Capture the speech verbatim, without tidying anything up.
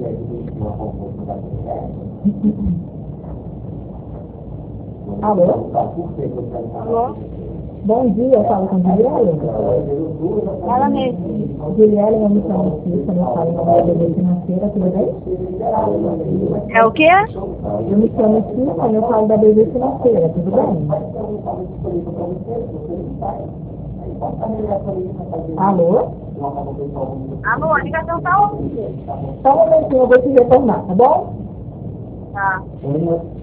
Alô? Alô? Bom dia, eu falo com a Juliela. Ela mesmo. Juliela, eu me chamo Cissa, eu falo com a B B Financeira, tudo bem? É o quê? Eu me chamo Cissa, eu falo da B B Financeira, tudo bem? Alô? Alô, a ligação tá ouvindo. Só um momentinho, eu vou te retornar, tá bom? Tá.